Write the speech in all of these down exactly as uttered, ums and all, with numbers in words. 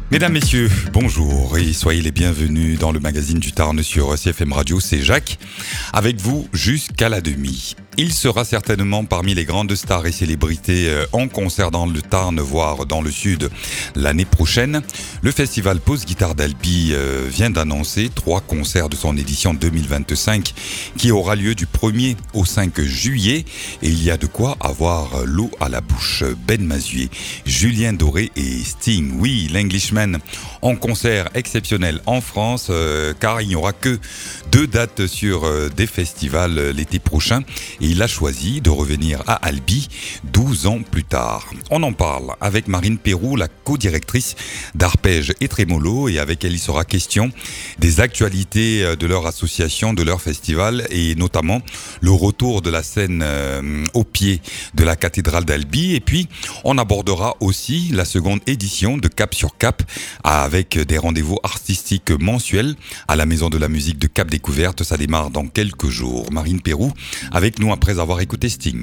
Mesdames, Messieurs, bonjour et soyez les bienvenus dans le magazine du Tarn sur C F M Radio, c'est Jacques, avec vous jusqu'à la demi. Il sera certainement parmi les grandes stars et célébrités en concert dans le Tarn, voire dans le Sud, l'année prochaine. Le festival Pause Guitare d'Albi vient d'annoncer trois concerts de son édition deux mille vingt-cinq qui aura lieu du premier au cinq juillet. Et il y a de quoi avoir l'eau à la bouche. Ben Mazué, Julien Doré et Sting. Oui, l'Englishman en concert exceptionnel en France, euh, car il n'y aura que deux dates sur euh, des festivals euh, l'été prochain. Et il a choisi de revenir à Albi douze ans plus tard. On en parle avec Marine Pérou, la co-directrice d'Arpège et Trémolo, et avec elle il sera question des actualités de leur association, de leur festival, et notamment le retour de la scène euh, au pied de la cathédrale d'Albi. Et puis on abordera aussi la seconde édition de Cap sur Cap, avec des rendez-vous artistiques mensuels à la Maison de la Musique de Cap Découverte. Ça démarre dans quelques jours. Marine Pérou avec nous après avoir écouté Sting.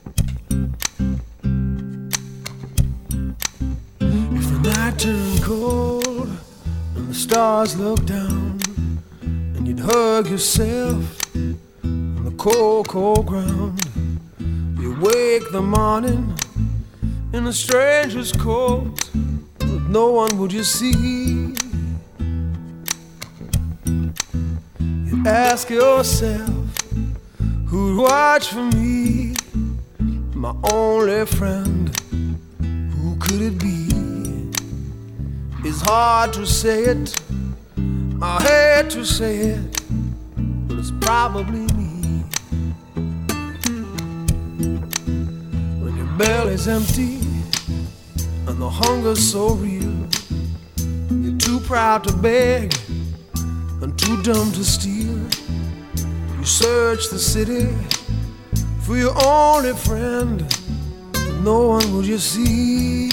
If the night turned cold and the stars looked down and you'd hug yourself on the cold, cold ground, you wake the morning in a stranger's coat, but no one would you see. You ask yourself, who'd watch for me, my only friend, who could it be? It's hard to say it, I hate to say it, but it's probably me. When your belly's empty and the hunger's so real, you're too proud to beg and too dumb to steal. You search the city for your only friend, but no one will you see.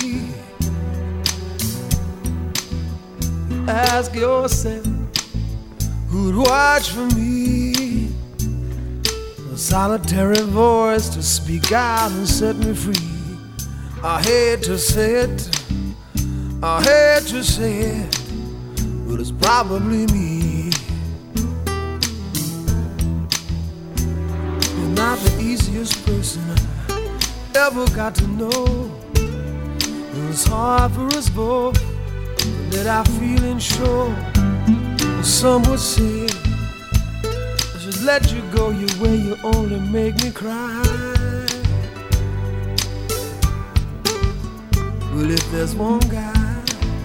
You ask yourself, who'd watch for me? A solitary voice to speak out and set me free. I hate to say it, I hate to say it, but it's probably me. You're not the easiest person I ever got to know. It was hard for us both, that I feeling sure. Some would say I should let you go your way, you only make me cry. Well, if there's one guy,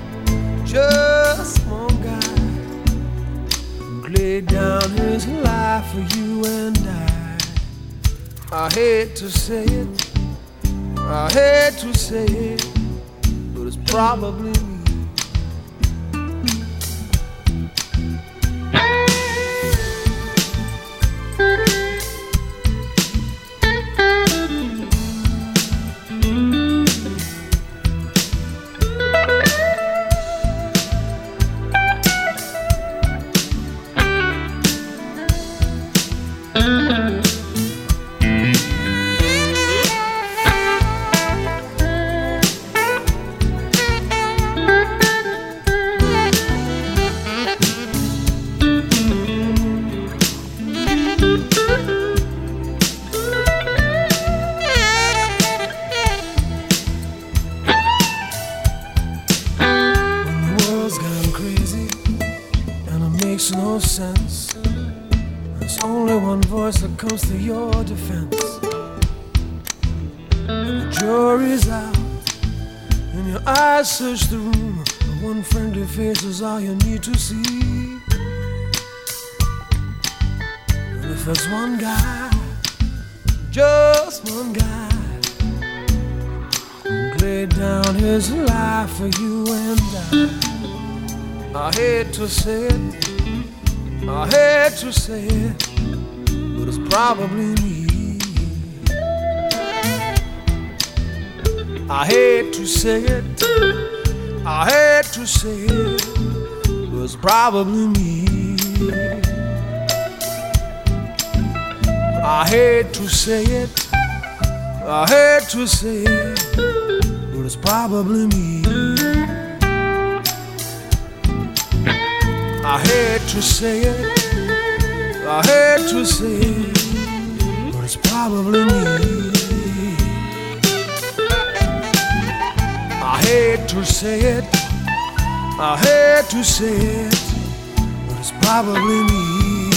just one guy, who laid down his life for you and I, I hate to say it, I hate to say it, but it's probably me. Comes to your defense, and the jury's out, and your eyes search the room, and one friendly face is all you need to see. And if there's one guy, just one guy, who laid down his life for you and I, I hate to say it, I hate to say it, but it's probably me. I hate to say it, I hate to say it, but it's probably me. I hate to say it, I hate to say it, but it's probably me. I hate to say it, I hate to say it, but it's probably me. I hate to say it, I hate to say it, but it's probably me.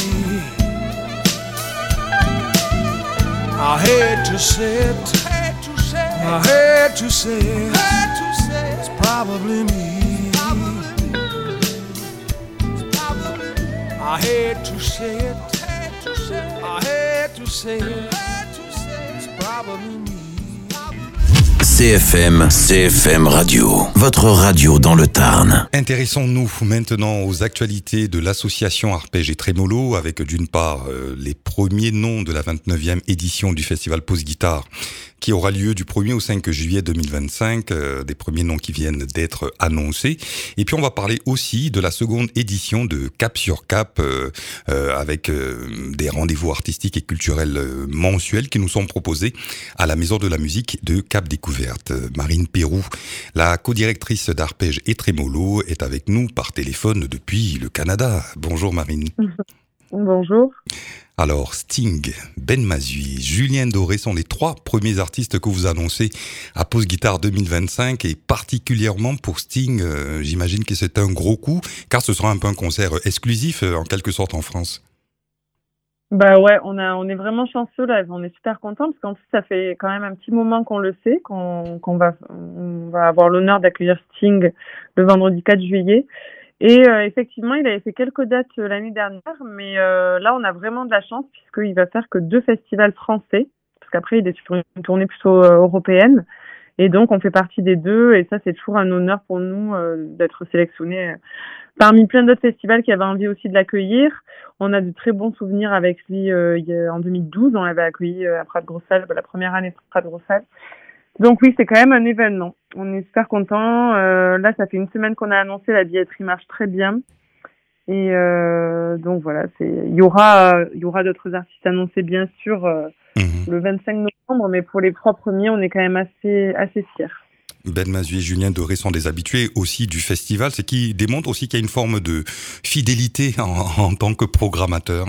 I hate to say it, I hate to say it, it's probably me. I hate to say it, I hate to say it, it's probably me. C F M, C F M Radio, votre radio dans le Tarn. Intéressons-nous maintenant aux actualités de l'association Arpège et Trémolo avec d'une part euh, les premiers noms de la vingt-neuvième édition du festival Pause Guitare qui aura lieu du premier au cinq juillet deux mille vingt-cinq, euh, des premiers noms qui viennent d'être annoncés. Et puis on va parler aussi de la seconde édition de Cap sur Cap euh, euh, avec euh, des rendez-vous artistiques et culturels euh, mensuels qui nous sont proposés à la Maison de la Musique de Cap Découverte. Euh, Marine Pérou, la co-directrice d'Arpège et Trémolo, est avec nous par téléphone depuis le Canada. Bonjour Marine. Bonjour. Alors, Sting, Ben Mazui, Julien Doré sont les trois premiers artistes que vous annoncez à Pause Guitare deux mille vingt-cinq et particulièrement pour Sting, euh, j'imagine que c'est un gros coup car ce sera un peu un concert exclusif euh, en quelque sorte en France. Bah ouais, on a, on est vraiment chanceux là, on est super contents parce qu'en plus ça fait quand même un petit moment qu'on le sait, qu'on, qu'on va, on va avoir l'honneur d'accueillir Sting le vendredi quatre juillet. Et euh, effectivement, il avait fait quelques dates euh, l'année dernière, mais euh, là, on a vraiment de la chance puisqu'il va faire que deux festivals français, parce qu'après, il est sur une tournée plutôt euh, européenne. Et donc, on fait partie des deux, et ça, c'est toujours un honneur pour nous euh, d'être sélectionnés euh, parmi plein d'autres festivals qui avaient envie aussi de l'accueillir. On a de très bons souvenirs avec lui euh, en deux mille douze, on l'avait accueilli euh, à Prat-de-Grossalles, la première année de Prat-de-Grossalles. Donc oui, c'est quand même un événement. On est super contents. Euh, là, ça fait une semaine qu'on a annoncé, la billetterie marche très bien. Et euh, donc voilà, c'est il y aura il y aura d'autres artistes annoncés bien sûr euh, mmh. le vingt-cinq novembre, mais pour les trois premiers, on est quand même assez assez fiers. Ben Mazui et Julien Doré sont des habitués aussi du festival, ce qui démontre aussi qu'il y a une forme de fidélité en, en tant que programmateur.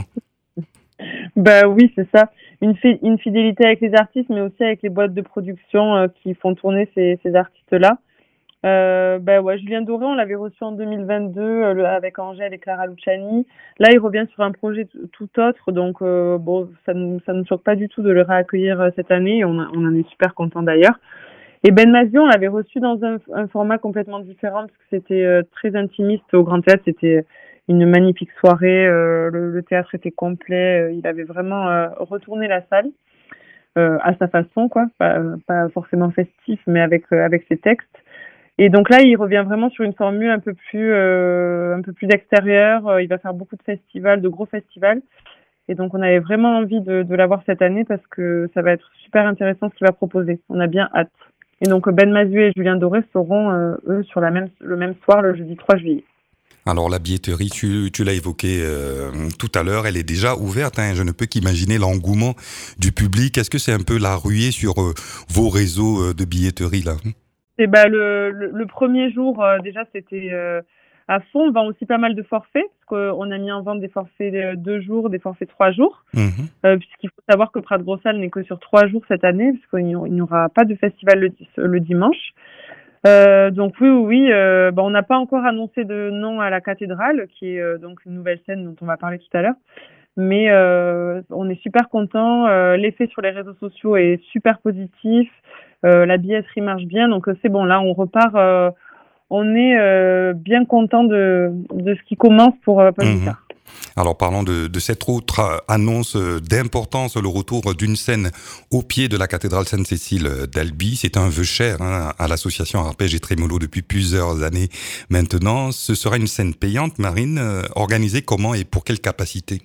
Bah oui, c'est ça. Une, fi- une fidélité avec les artistes, mais aussi avec les boîtes de production euh, qui font tourner ces, ces artistes-là. Euh, bah ouais, Julien Doré, on l'avait reçu en deux mille vingt-deux euh, le, avec Angèle et Clara Luciani. Là, il revient sur un projet t- tout autre, donc euh, bon, ça ne ça nous choque pas du tout de le réaccueillir euh, cette année. On, a, on en est super content d'ailleurs. Et Ben Mazui, on l'avait reçu dans un, un format complètement différent parce que c'était euh, très intimiste au Grand Théâtre. C'était une magnifique soirée, euh, le, le théâtre était complet, euh, il avait vraiment euh, retourné la salle euh, à sa façon, quoi, pas, pas forcément festif, mais avec euh, avec ses textes. Et donc là, il revient vraiment sur une formule un peu plus euh, un peu plus d'extérieur. Euh, il va faire beaucoup de festivals, de gros festivals. Et donc on avait vraiment envie de, de l'avoir cette année parce que ça va être super intéressant ce qu'il va proposer. On a bien hâte. Et donc Ben Mazui et Julien Doré seront euh, eux sur la même le même soir le jeudi trois juillet. Alors la billetterie, tu, tu l'as évoqué euh, tout à l'heure, elle est déjà ouverte. Hein, je ne peux qu'imaginer l'engouement du public. Est-ce que c'est un peu la ruée sur euh, vos réseaux euh, de billetterie là? C'est bah le, le, le premier jour euh, déjà c'était euh, à fond. On vend aussi pas mal de forfaits parce qu'on a mis en vente des forfaits de deux jours, des forfaits trois jours. Mmh. Euh, puisqu'il faut savoir que Prat-de-Grossalles n'est que sur trois jours cette année puisqu'il n'y aura pas de festival le, le dimanche. Euh, donc oui, oui, oui euh, bah, on n'a pas encore annoncé de nom à la cathédrale, qui est euh, donc une nouvelle scène dont on va parler tout à l'heure. Mais euh, on est super contents. Euh, l'effet sur les réseaux sociaux est super positif. Euh, la billetterie marche bien, donc c'est bon. Là, on repart. Euh, on est euh, bien content de de ce qui commence pour euh, Pause Guitare. Alors parlons de, de cette autre annonce d'importance, le retour d'une scène au pied de la cathédrale Sainte-Cécile d'Albi. C'est un vœu cher hein, à l'association Arpège et Trémolo depuis plusieurs années maintenant. Ce sera une scène payante, Marine, euh, organisée comment et pour quelle capacité?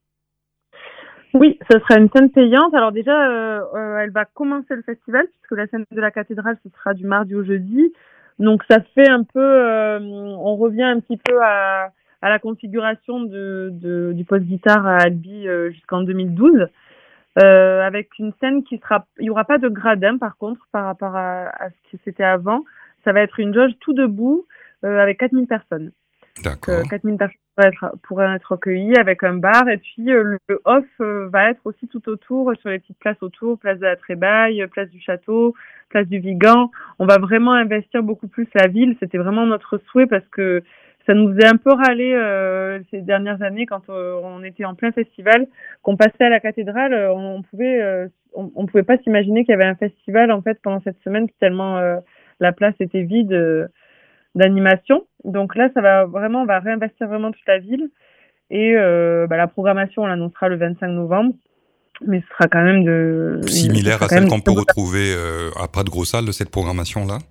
Oui, ce sera une scène payante. Alors déjà, euh, euh, elle va commencer le festival puisque la scène de la cathédrale, ce sera du mardi au jeudi. Donc ça fait un peu, euh, on revient un petit peu à... à la configuration de, de, du Pause Guitare à Albi euh, jusqu'en deux mille douze, euh, avec une scène qui sera... Il n'y aura pas de gradin, par contre, par rapport à, à ce que c'était avant. Ça va être une jauge tout debout euh, avec quatre mille personnes. D'accord. Euh, quatre mille personnes pourraient être, pourraient être recueillis avec un bar. Et puis euh, le off euh, va être aussi tout autour, sur les petites places autour, place de la Trébaille, place du Château, place du Vigan. On va vraiment investir beaucoup plus la ville. C'était vraiment notre souhait parce que ça nous faisait un peu râler euh, ces dernières années quand euh, on était en plein festival, qu'on passait à la cathédrale, euh, on pouvait, euh, on, on pouvait pas s'imaginer qu'il y avait un festival en fait pendant cette semaine tellement euh, la place était vide euh, d'animation. Donc là, ça va vraiment, on va réinvestir vraiment toute la ville et euh, bah, la programmation on l'annoncera le vingt-cinq novembre, mais ce sera quand même de similaire à celle qu'on peut retrouver euh, à Prat-de-Gros-Salles, cette programmation là.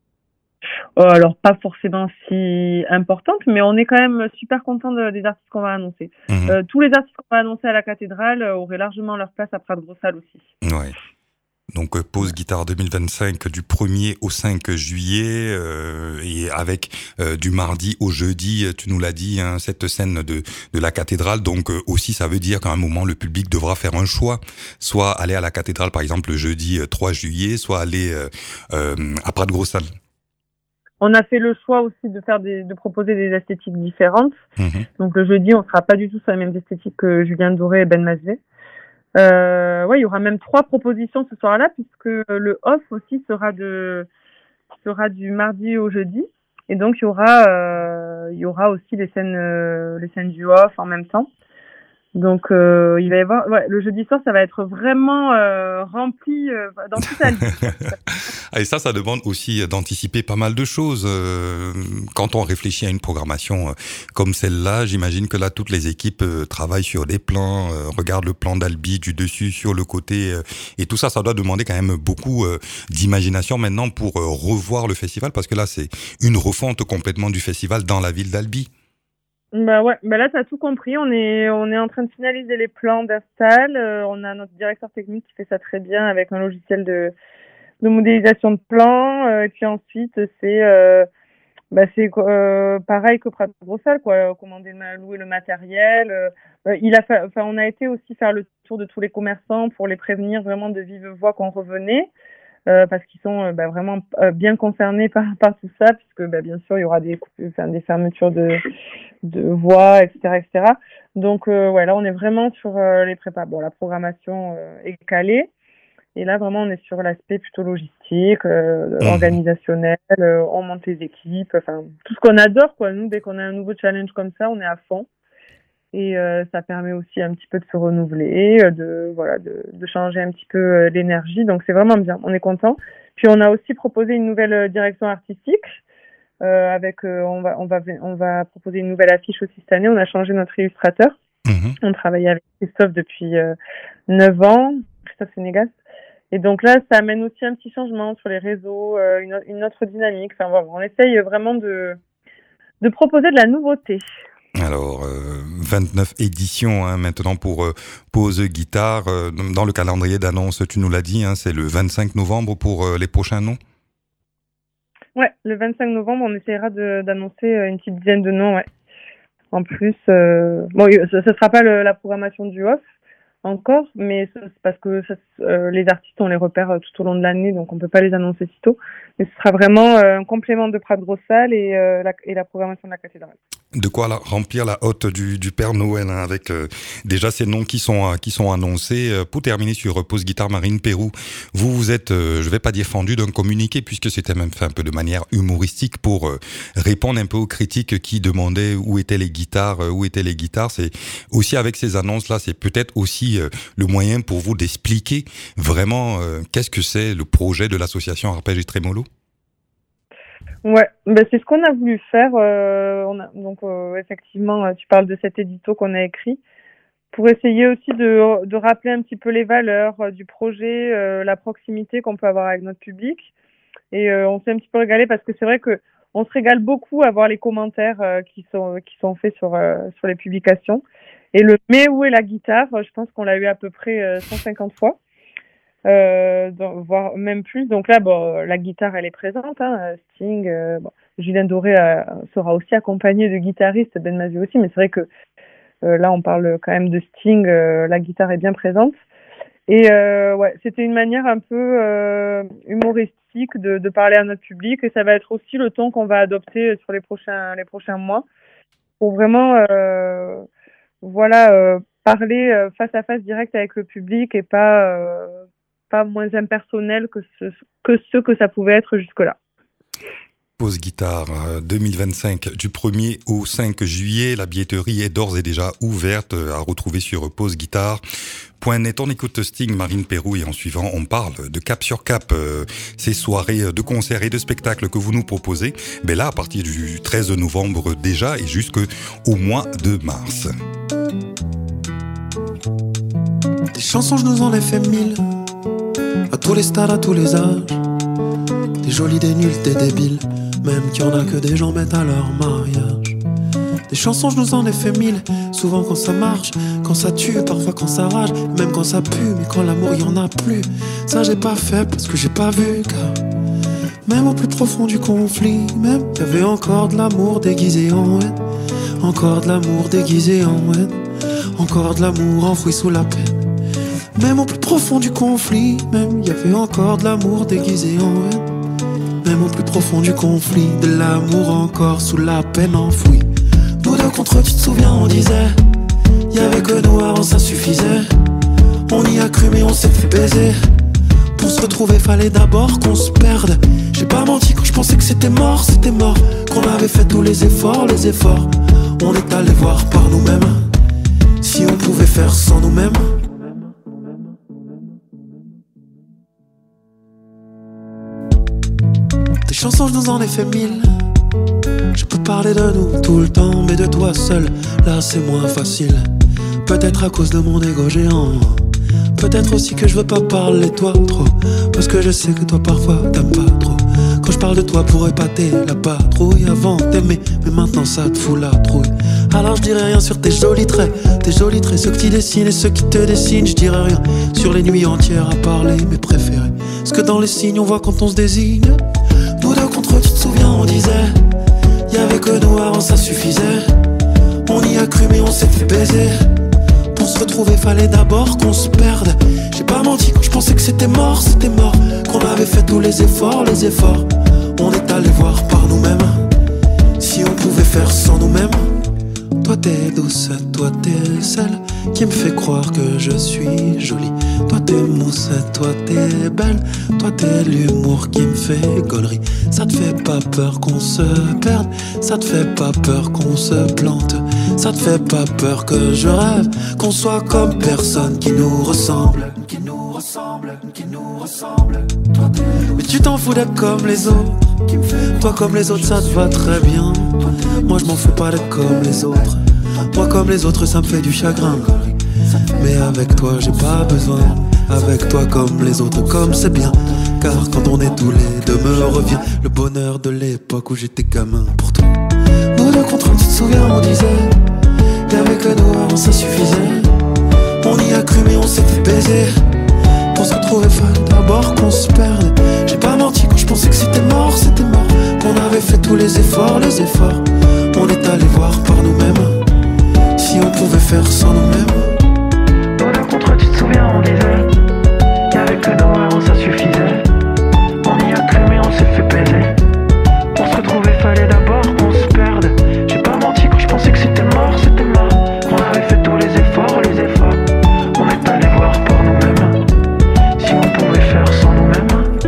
Euh, alors pas forcément si importante, mais on est quand même super content de, des artistes qu'on va annoncer. Mmh. Euh, tous les artistes qu'on va annoncer à la cathédrale euh, auraient largement leur place à Prat-de-Gros-Salles aussi. Ouais. Donc euh, pause guitare deux mille vingt-cinq du premier au cinq juillet euh, et avec euh, du mardi au jeudi, tu nous l'as dit, hein, cette scène de de la cathédrale. Donc euh, aussi ça veut dire qu'à un moment le public devra faire un choix, soit aller à la cathédrale par exemple le jeudi trois juillet, soit aller euh, euh, à Prat-de-Gros-Salles. On a fait le choix aussi de faire des, de proposer des esthétiques différentes. Mmh. Donc le jeudi, on sera pas du tout sur les mêmes esthétiques que Julien Doré et Ben Mazet. Euh, ouais, il y aura même trois propositions ce soir-là puisque le off aussi sera de sera du mardi au jeudi. Et donc il y aura euh, il y aura aussi les scènes euh, les scènes du off en même temps. Donc euh, il va y avoir ouais, le jeudi soir ça va être vraiment euh, rempli euh, dans toute la ville. Et ça, ça demande aussi d'anticiper pas mal de choses. Euh, quand on réfléchit à une programmation comme celle-là, j'imagine que là, toutes les équipes euh, travaillent sur des plans, euh, regardent le plan d'Albi du dessus, sur le côté. Euh, et tout ça, ça doit demander quand même beaucoup euh, d'imagination maintenant pour euh, revoir le festival, parce que là, c'est une refonte complètement du festival dans la ville d'Albi. Bah ouais, bah là t'as tout compris. On est on est en train de finaliser les plans d'install. Euh, on a notre directeur technique qui fait ça très bien avec un logiciel de de modélisation de plans. Euh, et puis ensuite c'est euh, bah c'est euh, pareil que Prat-de-Gros-Salles quoi. Commander le louer le matériel. Euh, il a fa... enfin on a été aussi faire le tour de tous les commerçants pour les prévenir vraiment de vive voix qu'on revenait. Euh, parce qu'ils sont euh, bah, vraiment euh, bien concernés par, par tout ça, puisque bah, bien sûr il y aura des, enfin, des fermetures de, de voies, et cetera, et cetera. Donc euh, ouais, là on est vraiment sur euh, les prépas. Bon, la programmation euh, est calée, et là vraiment on est sur l'aspect plutôt logistique, euh, mmh. organisationnel. Euh, on monte les équipes, enfin tout ce qu'on adore quoi. Nous, dès qu'on a un nouveau challenge comme ça, on est à fond. Et euh, ça permet aussi un petit peu de se renouveler, de voilà, de, de changer un petit peu euh, l'énergie. Donc c'est vraiment bien, on est content. Puis on a aussi proposé une nouvelle direction artistique. Euh, avec, euh, on va, on va, on va proposer une nouvelle affiche aussi cette année. On a changé notre illustrateur. Mmh. On travaille avec Christophe depuis euh, neuf ans, Christophe Sénégas. Et donc là, ça amène aussi un petit changement sur les réseaux, euh, une, une autre dynamique. Enfin voilà, on essaye vraiment de, de proposer de la nouveauté. Alors, euh, vingt-neuf éditions hein, maintenant pour euh, Pause Guitare. Euh, dans le calendrier d'annonce, tu nous l'as dit, hein, c'est le vingt-cinq novembre pour euh, les prochains noms. Ouais, le vingt-cinq novembre, on essaiera de, d'annoncer une petite dizaine de noms. Ouais. En plus, euh, bon, ce ne sera pas le, la programmation du off encore, mais c'est parce que ça, euh, les artistes, on les repère tout au long de l'année, donc on ne peut pas les annoncer si tôt. Mais ce sera vraiment euh, un complément de Prat-de-Gros-Salles et, euh, la, et la programmation de la cathédrale. De quoi la, remplir la hotte du, du Père Noël hein, avec euh, déjà ces noms qui sont qui sont annoncés. Euh, pour terminer sur Pause Guitare, Marine Pérou, vous vous êtes, euh, je vais pas dire fendu d'un communiqué puisque c'était même fait un peu de manière humoristique pour euh, répondre un peu aux critiques qui demandaient où étaient les guitares, euh, où étaient les guitares. C'est aussi avec ces annonces là, c'est peut-être aussi euh, le moyen pour vous d'expliquer vraiment euh, qu'est-ce que c'est le projet de l'association Arpège et Trémolo. Ouais, ben c'est ce qu'on a voulu faire. Euh, on a, donc euh, effectivement, tu parles de cet édito qu'on a écrit pour essayer aussi de, de rappeler un petit peu les valeurs euh, du projet, euh, la proximité qu'on peut avoir avec notre public. Et euh, on s'est un petit peu régalé parce que c'est vrai que on se régale beaucoup à voir les commentaires euh, qui sont qui sont faits sur euh, sur les publications. Et le mais où est la guitare, je pense qu'on l'a eu à peu près euh, cent cinquante fois. Euh, donc, voire même plus. Donc là, bon, la guitare, elle est présente. Hein, Sting, euh, bon, Julien Doré euh, sera aussi accompagné de guitaristes, Ben Mazet aussi. Mais c'est vrai que euh, là, on parle quand même de Sting. Euh, la guitare est bien présente. Et euh, ouais, c'était une manière un peu euh, humoristique de, de parler à notre public. Et ça va être aussi le ton qu'on va adopter sur les prochains les prochains mois. pour vraiment euh, voilà, euh, parler euh, face à face direct avec le public et pas, euh, pas moins impersonnel que, ce, que ce que ça pouvait être jusque-là. Pause Guitare deux mille vingt-cinq, du premier au cinq juillet, la billetterie est d'ores et déjà ouverte à retrouver sur pause guitare point net. On écoute Sting, Marine Peyrou et en suivant on parle de Cap sur Cap, euh, ces soirées de concerts et de spectacles que vous nous proposez, mais là à partir du treize novembre déjà et jusqu'au mois de mars. Des chansons je nous en ai fait mille, à tous les stades, à tous les âges, des jolis, des nuls, des débiles, même qu'il y en a que des gens mettent à leur mariage. Des chansons je nous en ai fait mille, souvent quand ça marche, quand ça tue, parfois quand ça rage, même quand ça pue, mais quand l'amour y en a plus. Ça j'ai pas fait parce que j'ai pas vu, car même au plus profond du conflit, même y'avait encore de l'amour déguisé en haine, encore de l'amour déguisé en haine, encore de l'amour enfoui sous la peine. Même au plus profond du conflit, même y'avait encore de l'amour déguisé en haine, même au plus profond du conflit, de l'amour encore sous la peine enfouie. Nous deux contre, tu te souviens, on disait, y'avait que nous avant, ça suffisait. On y a cru mais on s'est fait baiser. Pour se retrouver fallait d'abord qu'on se perde. J'ai pas menti quand je pensais que c'était mort, c'était mort, qu'on avait fait tous les efforts, les efforts. On est allé voir par nous-mêmes, si on pouvait faire sans nous-mêmes. Des chansons je nous en ai fait mille. Je peux parler de nous tout le temps, mais de toi seul, là c'est moins facile. Peut-être à cause de mon ego géant, peut-être aussi que je veux pas parler toi trop, parce que je sais que toi parfois t'aimes pas trop. Quand je parle de toi pour épater la patrouille, avant t'aimer, mais maintenant ça te fout la trouille. Alors je dirais rien sur tes jolis traits, tes jolis traits, ceux que tu dessines et ceux qui te dessinent. Je dirais rien sur les nuits entières à parler mes préférés, ce que dans les signes on voit quand on se désigne. Nous deux contre, tu te souviens, on disait, y'avait que nous avant, ça suffisait. On y a cru mais on s'est fait baiser. Pour se retrouver fallait d'abord qu'on se perde. J'ai pas menti quand je pensais que c'était mort, c'était mort, qu'on avait fait tous les efforts, les efforts. On est allé voir par nous-mêmes, si on pouvait faire sans nous-mêmes. Toi t'es douce, toi t'es celle qui me fait croire que je suis jolie. Toi t'es mousse, toi t'es belle, toi t'es l'humour qui me fait gaulerie. Ça te fait pas peur qu'on se perde, ça te fait pas peur qu'on se plante, ça te fait pas peur que je rêve qu'on soit comme personne qui nous ressemble, qui nous ressemble, qui nous ressemble. Toi, mais tu t'en fous d'être comme les autres, toi comme les autres ça te va très bien. Moi je m'en fous pas d'être comme les autres, moi comme les autres ça me fait du chagrin. Mais avec toi j'ai pas besoin, avec toi comme les autres comme c'est bien. Car quand on est tous les deux me revient le bonheur de l'époque où j'étais gamin pour toi. Nous deux contre, tu te souviens, on disait, y'avait que nous avant, ça suffisait. On y a cru mais on s'est fait baiser. Pour se retrouver fallait d'abord qu'on se perde. J'ai pas menti quand je pensais que c'était mort, c'était mort, qu'on avait fait tous les efforts, les efforts. On est allé voir par nous-mêmes, si on pouvait faire sans nous-mêmes. Nous deux contre, tu te souviens, on disait, y'avait que nous avant, ça suffisait. On y a cru mais on s'est fait baiser. Pour se retrouver fallait d'abord qu'on se perde. J'ai pas menti quand je pensais que c'était mort, c'était mort, qu'on avait fait tous les efforts, les efforts. On est allé voir par nous-mêmes, si on pouvait faire sans nous-mêmes.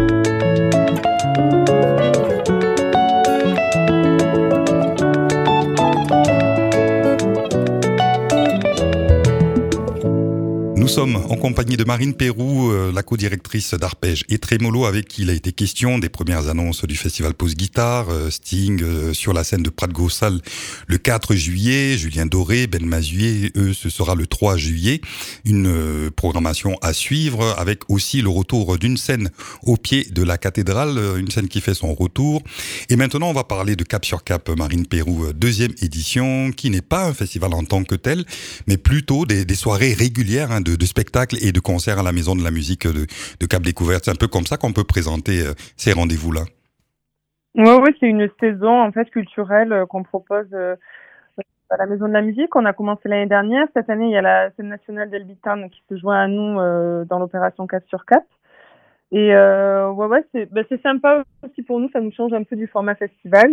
Nous sommes en compagnie de Marine Peyrou, euh, la co-directrice d'Arpège et Trémolo, avec qui il a été question des premières annonces du festival Pause Guitare, euh, Sting euh, sur la scène de Prat-Gaussal le quatre juillet, Julien Doré, Ben Mazué, eux ce sera le trois juillet. Une euh, programmation à suivre avec aussi le retour d'une scène au pied de la cathédrale, euh, une scène qui fait son retour. Et maintenant on va parler de Cap sur Cap, Marine Peyrou, euh, deuxième édition, qui n'est pas un festival en tant que tel, mais plutôt des, des soirées régulières hein, de de spectacles et de concerts à la Maison de la Musique de, de Cap Découverte. C'est un peu comme ça qu'on peut présenter euh, ces rendez-vous-là. Oui, ouais, c'est une saison en fait culturelle euh, qu'on propose euh, à la Maison de la Musique. On a commencé l'année dernière. Cette année, il y a la scène nationale d'Elbitan qui se joint à nous euh, dans l'opération quatre sur quatre. Et euh, ouais, ouais, c'est, bah, c'est sympa aussi pour nous. Ça nous change un peu du format festival.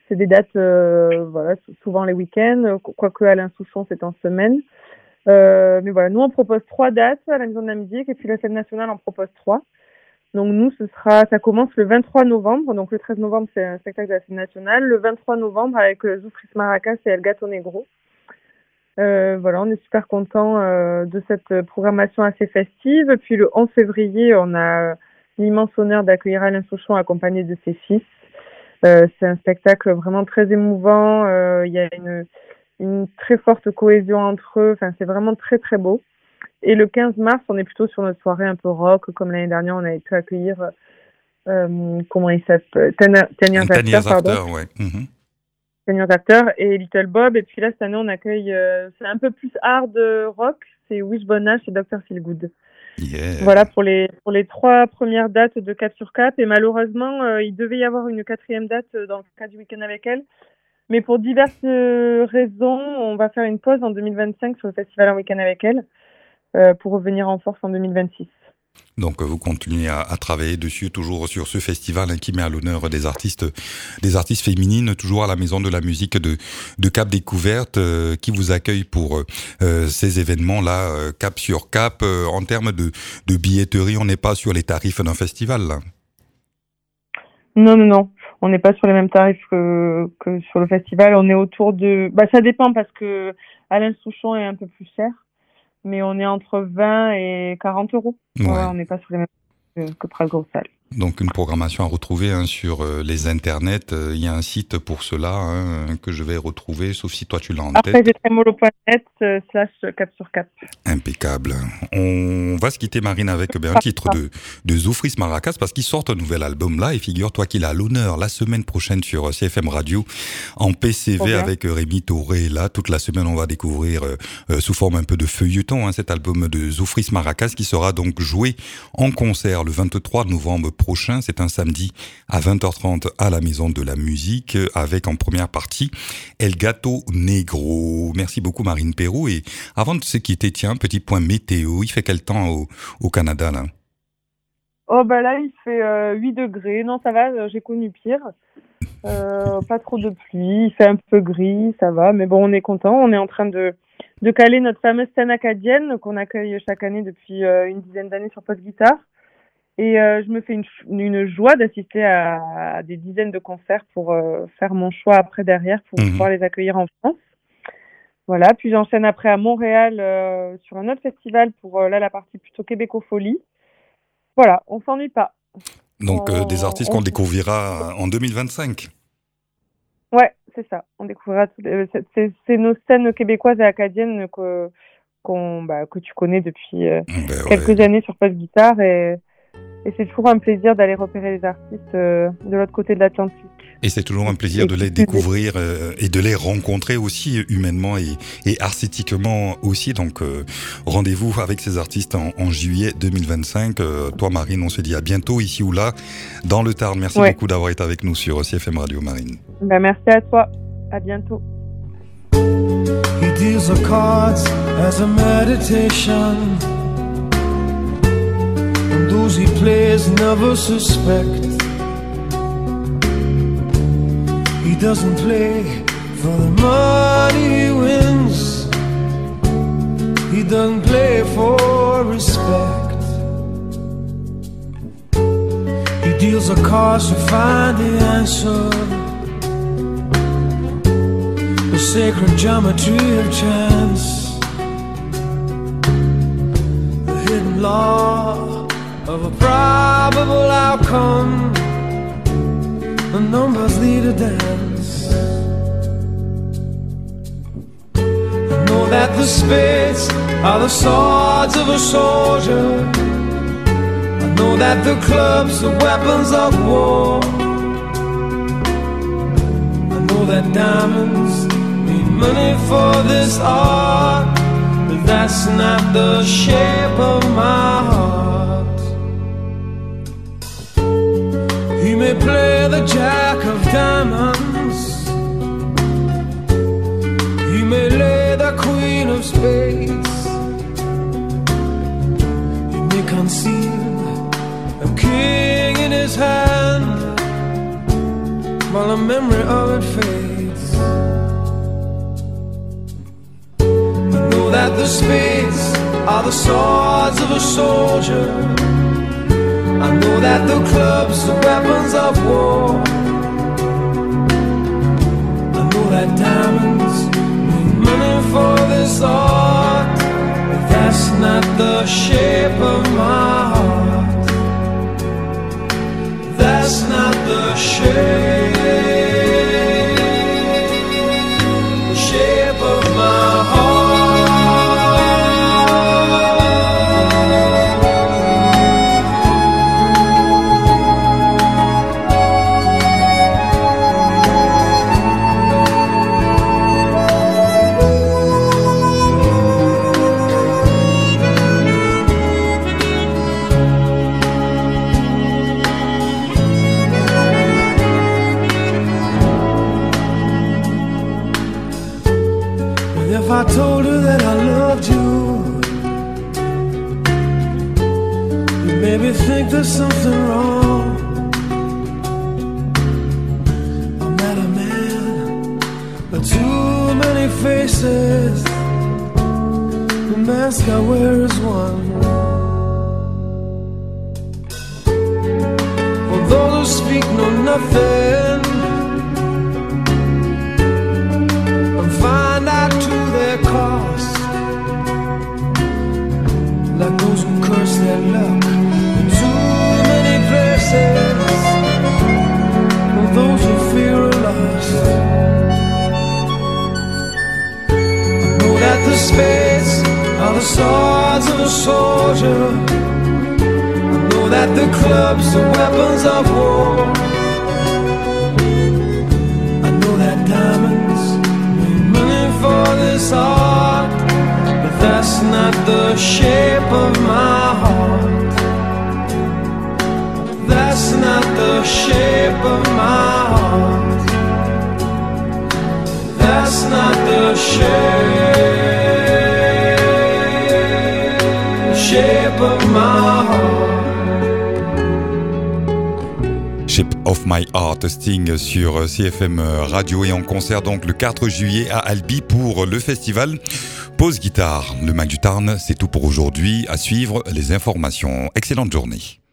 C'est des dates, euh, voilà, souvent les week-ends, quoique Alain Souchon, c'est en semaine. Euh, mais voilà, nous, on propose trois dates à la Maison de la Musique, et puis la scène nationale en propose trois. Donc nous, ce sera, ça commence le vingt-trois novembre. Donc le treize novembre, c'est un spectacle de la scène nationale. Le vingt-trois novembre, avec euh, Zoufris Maracas et El Gato Negro. Euh, voilà, on est super contents euh, de cette programmation assez festive. Puis le onze février, on a l'immense honneur d'accueillir Alain Souchon accompagné de ses fils. Euh, c'est un spectacle vraiment très émouvant. Euh, il y a une, une très forte cohésion entre eux. Enfin, c'est vraiment très très beau. Et le quinze mars, on est plutôt sur notre soirée un peu rock, comme l'année dernière, on avait pu accueillir, euh, comment il s'appelle, Ten Years After, pardon. Ouais. Mm-hmm. Ten Years After et Little Bob. Et puis là, cette année, on accueille, euh, c'est un peu plus hard rock, c'est Wishbone Ash et docteur Feelgood. Yeah. Voilà pour les pour les trois premières dates de Cap sur Cap. Et malheureusement, euh, il devait y avoir une quatrième date dans le cadre du week-end avec elle. Mais pour diverses raisons, on va faire une pause en deux mille vingt-cinq sur le festival en week-end avec elle. Euh, pour revenir en force en deux mille vingt-six. Donc vous continuez à, à travailler dessus, toujours sur ce festival hein, qui met à l'honneur des artistes, des artistes féminines, toujours à la Maison de la Musique de, de Cap Découverte, euh, qui vous accueille pour euh, ces événements-là, euh, Cap sur Cap. Euh, en termes de, de billetterie, on n'est pas sur les tarifs d'un festival là. Non, non, non. On n'est pas sur les mêmes tarifs que, que sur le festival. On est autour de... Bah, ça dépend parce que Alain Souchon est un peu plus cher. Mais on est entre vingt et quarante euros. Ouais. Ouais, on n'est pas sur les mêmes que, que Prague-Grossal. Donc une programmation à retrouver hein, sur euh, les internets. Il euh, y a un site pour cela hein, que je vais retrouver, sauf si toi tu l'as en Après, tête. Après, j'ai tremolo point net euh, slash cap sur cap. Impeccable. On va se quitter, Marine, avec ben, un titre de, de Zoufris Maracas parce qu'ils sortent un nouvel album là. Et figure-toi qu'il a l'honneur la semaine prochaine sur C F M Radio en P C V avec Rémi Touré. Là, toute la semaine, on va découvrir euh, sous forme un peu de feuilleton hein, cet album de Zoufris Maracas qui sera donc joué en concert le vingt-trois novembre prochain. C'est un samedi à vingt heures trente à la Maison de la Musique avec en première partie El Gato Negro. Merci beaucoup Marine Perrault. Et avant de se quitter, tiens, petit point météo. Il fait quel temps au, au Canada là? Oh bah là il fait euh, huit degrés. Non ça va, j'ai connu pire. Euh, pas trop de pluie, il fait un peu gris, ça va. Mais bon on est content. On est en train de de caler notre fameuse scène acadienne qu'on accueille chaque année depuis euh, une dizaine d'années sur Post Guitare. Et euh, je me fais une, une joie d'assister à, à des dizaines de concerts pour euh, faire mon choix après derrière pour mmh. pouvoir les accueillir en France. Voilà, puis j'enchaîne après à Montréal euh, sur un autre festival pour euh, là la partie plutôt québécofolie. Voilà, on s'ennuie pas. Donc on, euh, des artistes on... qu'on découvrira en deux mille vingt-cinq. Ouais, c'est ça. On découvrira tout, euh, c'est, c'est, c'est nos scènes québécoises et acadiennes que qu'on bah, que tu connais depuis euh, ben quelques ouais. années sur Post Guitare et Et c'est toujours un plaisir d'aller repérer les artistes euh, de l'autre côté de l'Atlantique. Et c'est toujours un plaisir et de les découvrir euh, et de les rencontrer aussi humainement et, et artistiquement aussi. Donc euh, rendez-vous avec ces artistes en, en juillet deux mille vingt-cinq. Euh, toi Marine, on se dit à bientôt ici ou là dans le Tarn. Merci ouais. beaucoup d'avoir été avec nous sur C F M Radio Marine. Ben, merci à toi. À bientôt. He deals the cards as a meditation. And those he plays never suspect. He doesn't play for the money he wins. He doesn't play for respect. He deals the cards to find the answer. The sacred geometry of chance. The hidden law of a probable outcome. The numbers lead a dance. I know that the spades are the swords of a soldier. I know that the clubs are weapons of war. I know that diamonds need money for this art, but that's not the shape of my heart. He may play the jack of diamonds. He may lay the queen of spades. He may conceal a king in his hand, while the memory of it fades. I know that the spades are the swords of a soldier. I know that the clubs are weapons of war. I know that diamonds need money for this art, but that's not the shape of my heart. That's not the shape, the shape of my heart. If I told her that I loved you, you maybe think there's something wrong. I'm not a man, but too many faces. The mask I wear is one. For those who speak know nothing and find out to their cost, like those who curse their luck in too many places, or those who fear are lost. I know that the spades are the swords of a soldier. I know that the clubs are weapons of war. I know that diamonds for this art, but that's not the shape of my heart. That's not the shape of my heart. That's not the shape, shape of my heart. Shape of My Heart, Sting sur C F M Radio et en concert donc le quatre juillet à Albi pour le festival Pause Guitare. Le Mag du Tarn, c'est tout pour aujourd'hui. À suivre les informations. Excellente journée.